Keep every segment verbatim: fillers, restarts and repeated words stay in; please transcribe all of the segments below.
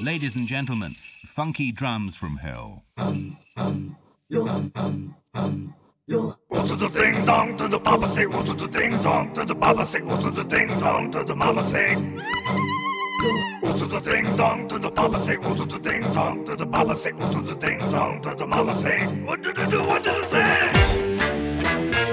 Ladies and gentlemen, funky drums from hell. What to the ding dong to the papa say, what to the ding dong to the papa say, what to the ding dong to the mama say. What to the ding dong to the papa say, what to the ding dong to the papa say, what to the ding dong to the mama say. What did you do? What did it say?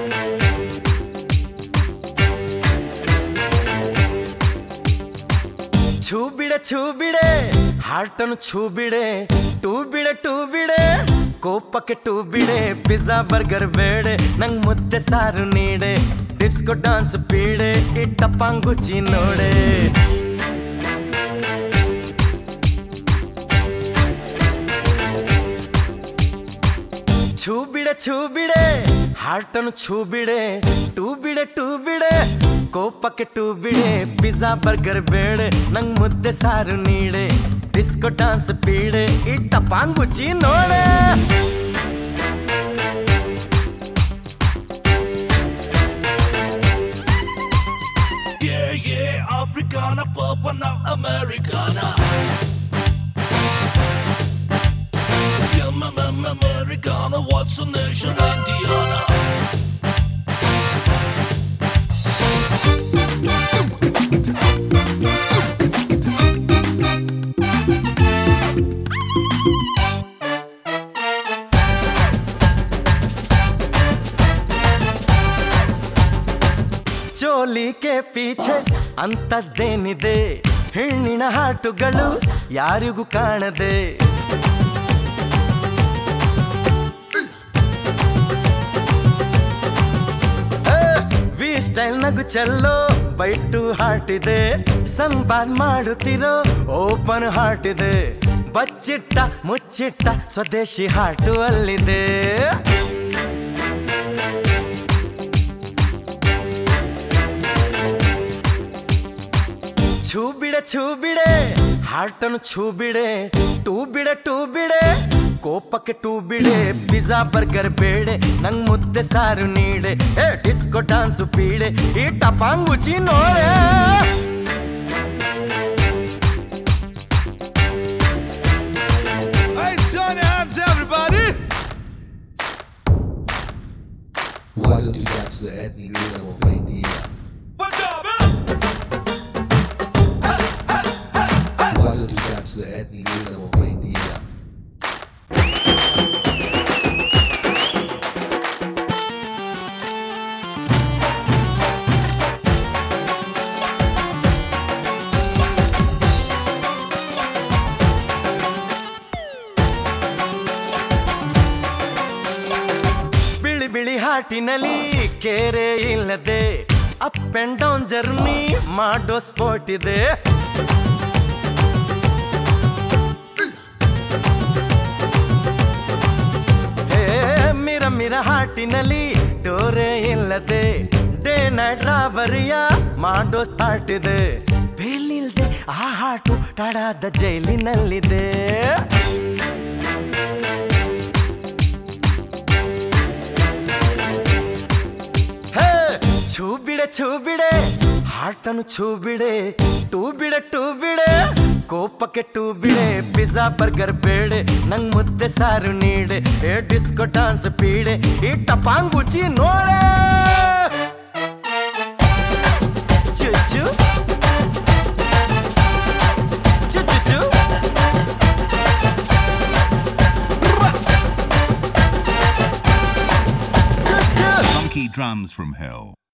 छू बिड़े छू बिड़े ಹಾರ್ಟನ್ನು छू ಬಿಡೆ two ಬಿಡೆ two ಬಿಡೆ ಕೋಪಕ್ಕೆ two ಬಿಡೆ pizza burger ಬೇಡೆ ನಂಗ್ ಮುದ್ದೆ ಸಾರು ನೀಡೆ ಡಿಸ್ಕೋ ಡಾನ್ಸ್ ಪೀಡೆ ಇಟ್ಟಪ್ಪಂಗುಚಿ ನೋಡೆ छू बिड़े छू बिड़े ಹಾರ್ಟನ್ನು छू ಬಿಡೆ ಟೂ ಬಿಡೆ ಟೂ ಬಿಡೆ ಕೋಪಕ್ಕೆ ಟೂ ಬಿಡೆ ಪಿಜ್ಜಾ ಬರ್ಗರ್ ಬೇಡೆ ನಂಗ್ ಮುದ್ದೆ ಸಾರು ನೀಡೆ ಡಿಸ್ಕೋ ಡಾನ್ಸ್ ಪೀಡೆ ಇಟ್ಟಪ್ಪಂಗುಚಿ ನೋಡೆ Yeah, yeah, Africana, Papana, Americana. Yeah, mama, Americana, what's the nation, Indiana? ಚೋಲಿ ಕೆ ಪೀಛೆ ಅಂತದ್ದೇನಿದೆ ಹೆಣ್ಣಿನ ಹಾಟುಗಳು ಯಾರಿಗೂ ಕಾಣದೆ ವಿ ಸ್ಟೈಲ್ ನಗು ಚೆಲ್ಲೋ ಬೈಟು ಹಾಟಿದೆ ಸಂಪಾದ್ ಮಾಡುತ್ತಿರೋ ಓಪನ್ ಹಾಟಿದೆ ಬಚ್ಚಿಟ್ಟ ಮುಚ್ಚಿಟ್ಟ ಸ್ವದೇಶಿ ಹಾಟು ಅಲ್ಲಿದೆ छू बिड़े छू बिड़े ಹಾರ್ಟನ್ನು छू ಬಿಡೆ ಟೂ ಬಿಡೆ ಟೂ ಬಿಡೆ ಕೋಪಕ್ಕೆ ಟೂ ಬಿಡೆ ಪಿಜ್ಜಾ ಬರ್ಗರ್ ಬೇಡೆ ನಂಗ್ ಮುದ್ದೆ ಸಾರು ನೀಡೆ ಏ ಡಿಸ್ಕೋ ಡಾನ್ಸ್ ಪೀಡೆ ಈ ಟಪಾಂಗುಚಿ ನೋಡೆ Hey, join your hands, everybody! Why don't you dance to the ethnic rhythm of India? What's up, man? Why don't you dance to the ethnic rhythm of India? ಬಿಳಿ ಬಿಳಿ ಹಾಟಿನಲ್ಲಿ ಕೇರೆ ಇಲ್ಲದೆ ಅಪ್ ಅಂಡ್ ಡೌನ್ ಜರ್ನಿ ಮಾಡೋ sport ಇದೆ ಮಿರ ಮಿರ ಹಾಟಿನಲ್ಲಿ ಡೋರೆ ಇಲ್ಲದೆ day night ರಾಬರಿಯ ಮಾಡೋ ಸ್ಟಾರ್ಟ್ ಇದೆ ಬೇಲಿಲ್ದೆ ಆ ಹಾಟು ತಡಾದ ಜೈಲಿನಲ್ಲಿದೆ छू बिड़े छू बिड़े ಹಾರ್ಟನ್ನು छू ಬಿಡೆ ಟೂ ಬಿಡೆ ಟೂ ಬಿಡೆ ಕೋಪಕ್ಕೆ ಟೂ ಬಿಡೆ ಪಿಜ್ಜಾ ಬರ್ಗರ್ ಬೇಡೆ ನಂಗ್ ಮುದ್ದೆ ಸಾರು ನೀಡೆ ಏ ಡಿಸ್ಕೋ ಡಾನ್ಸ್ ಪೀಡೆ ಈ ಟಪಾಂಗುಚಿ ನೋಡೆ ಚುಚ್ಚು ಚುಚ್ಚು Funky drums from hell.